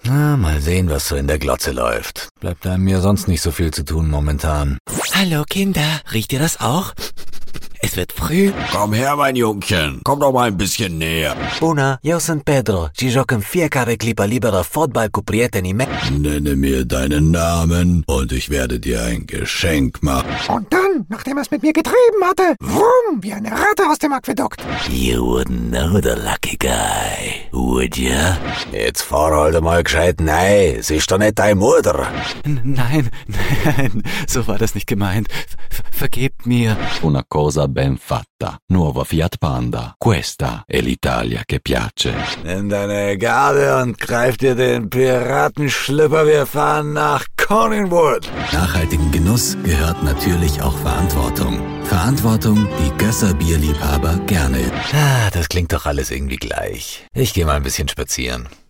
Na, mal sehen, was so in der Glotze läuft. Bleibt einem ja sonst nicht so viel zu tun momentan. Hallo Kinder, riecht ihr das auch? Es wird früh. Komm her, mein Jungchen. Komm doch mal ein bisschen näher. Bună, eu sunt Pedro și joc în fiecare clipă liberă fotbal cu prietenii mei. Nenne mir deinen Namen und ich werde dir ein Geschenk machen. Und dann, nachdem er es mit mir getrieben hatte, wumm, wie eine Ratte aus dem Aquädukt. You wouldn't know the lucky guy, would ya? Jetzt fahr halt mal gescheit nein, es ist doch nicht deine Mutter. Nein, so war das nicht gemeint. Vergebt mir. Una cosa ben fatta. Nuovo Fiat Panda. Questa è l'Italia che piace. Nimm deine Garde und greif dir den Piratenschlüpper, wir fahren nach Collingwood. Nachhaltigen Genuss gehört natürlich auch Verantwortung. Verantwortung, die Gösser Bierliebhaber gerne. Das klingt doch alles irgendwie gleich. Ich gehe mal ein bisschen spazieren.